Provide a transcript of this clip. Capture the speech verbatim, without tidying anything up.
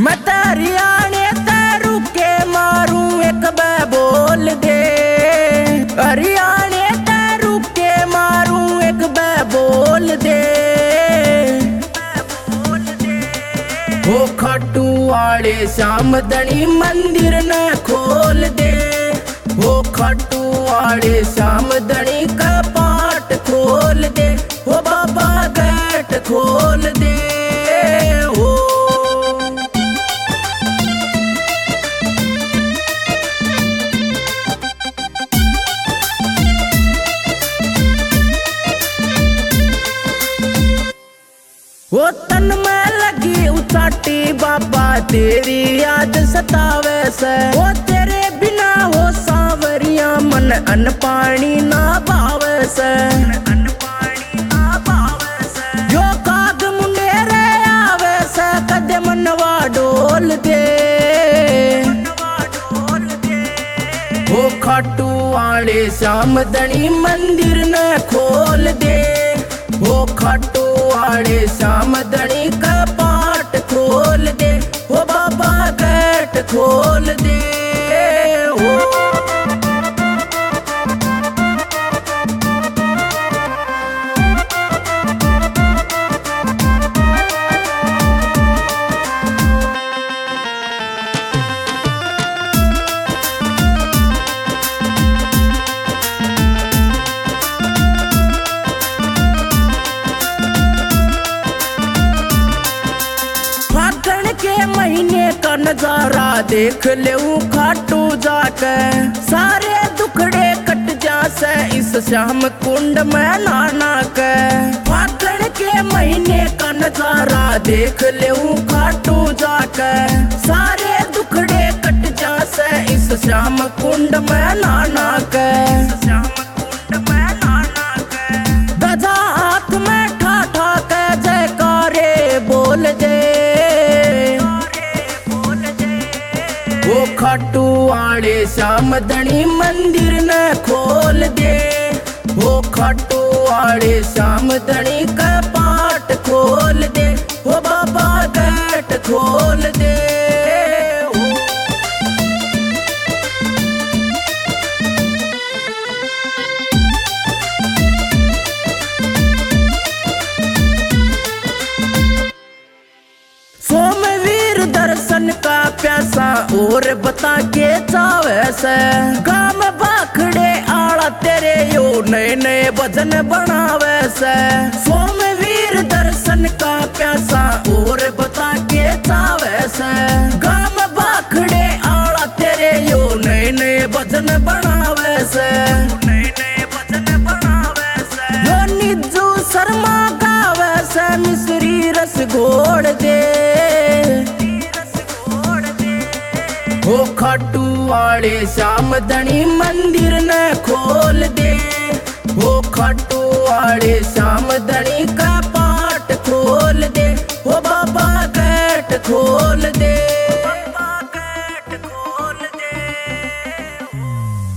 मैं तेरी आने तेरू के मारूं एक बे बोल दे, हरियाणे तेरू के मारूं एक बे बोल दे। वो खाटू वाले श्याम धनी मंदिर न खोल दे, वो खाटू वाले श्याम धनी का पाट खोल दे, वो बाबा गेट खोल दे। हो वो तन में लगी उचाटी बाबा तेरी याद सतावे से, वो तेरे बिना हो सावरिया मन अन पानी ना भावे से। जो काग मुंडेरे आवे से कदे मनवा डोल दे, वो खाटू वाले श्याम धनी मंदिर न खोल दे, वो खाटू वाले श्याम धनी का पाट खोल दे, वो बाबा गेट खोल दे। हो के महीने का नजारा देख ले खाटू जाके, सारे दुखड़े कट जासे इस श्याम कुंड में नाना के। फागण के महीने का नजारा देख ले खाटू जाके, सारे दुखड़े कट जासे इस श्याम कुंड में नाना के। गजा हाथ में ठा ठा के जयकारे बोल दे, वो खाटू वाले श्याम धनी मंदिर न खोल दे, वो खाटू वाले श्याम धनी का पाट खोल दे, वो बाबा गेट खोल दे। सोमवीर दर्शन का प्यासा और बता के चावे से, गाम बाखड़े आला तेरे यो नए नए भजन बनावे से। सोमवीर दर्शन का प्यासा और बता के चावे से, गाम बाखड़े आला तेरे यो नए नए भजन बनावे से। यो निज्जू शर्मा गावे से मिश्री रस घोड़ दे, वो खाटू वाले श्याम धनी मंदिर न खोल दे, वो खाटू वाले श्याम धनी का पाट खोल दे, वो बाबा गेट खोल दे।